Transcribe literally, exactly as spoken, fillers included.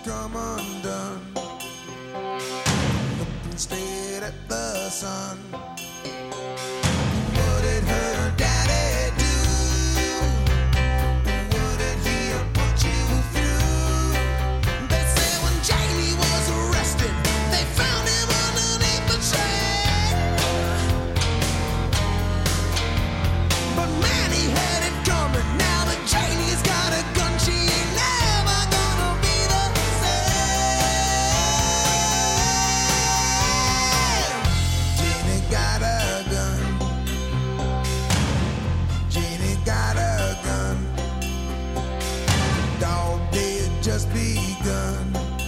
come undone. Looked instead at the sun. What did her daddy do? What did he put you through? They say when Jamie was arrested, they found him underneath the train. But man, he had it coming. Now that Janie's got a gun, she ain't never gonna be the same. Janie got a gun. Janie got a gun. Dog days just begun.